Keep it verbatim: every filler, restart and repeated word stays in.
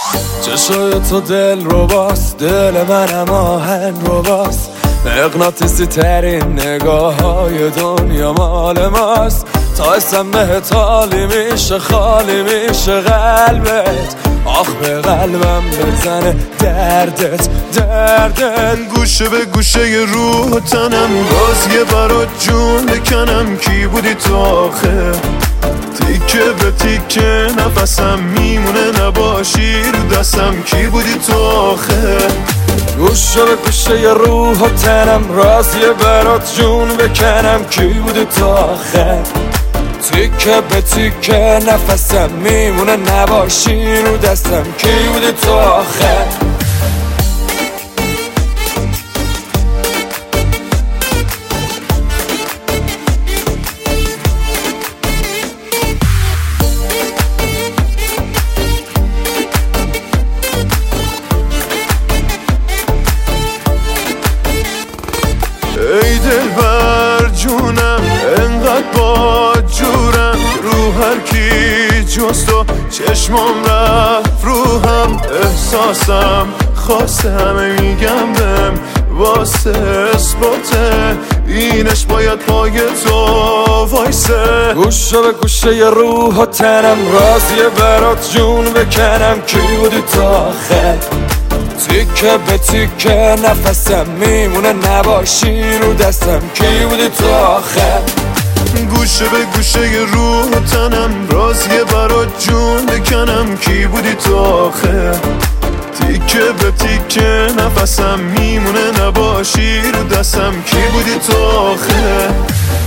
چشای تو دل رو باست، دل منم آهن رو باست، مغناطیسی ترین نگاه های دنیا مال ماست. تا اسم بهت حالی میشه، خالی میشه قلبت، آخ به قلبم بزنه دردت دردت. گوشه به گوشه روح و تنم، باز یه برات جون بکنم. کی بودی تو آخه؟ تیکه به تیکه نفسم میمونه، نباشی رو دستم. کی بودی تو آخه؟ گوشه به گوشه ی روح و تنم، راضیه برات جون بکنم. کی بودی تو آخه؟ تیکه به تیکه نفسم میمونه، نباشی رو دستم. کی بودی تو آخه؟ ای دلبر جونم، انقدر با جورم، رو هر کی جز تو چشمام رفت روحم. احساسم خواسته همه میگم بهم، واسه اثباته اینش باید پای تو وایسه. گوشه به گوشه ی روح و تنم، راضیه برات جون بکنم. کی بودی تو آخه؟ تیکه به تیکه نفسم میمونه، نباشی رو دستم. کی بودی تو آخه؟ گوشه به گوشه ی روح و تنم، راضیه برات جون بکنم. کی بودی تو آخه؟ تیکه به تیکه نفسم میمونه، نباشی رو دستم. کی بودی تو آخه؟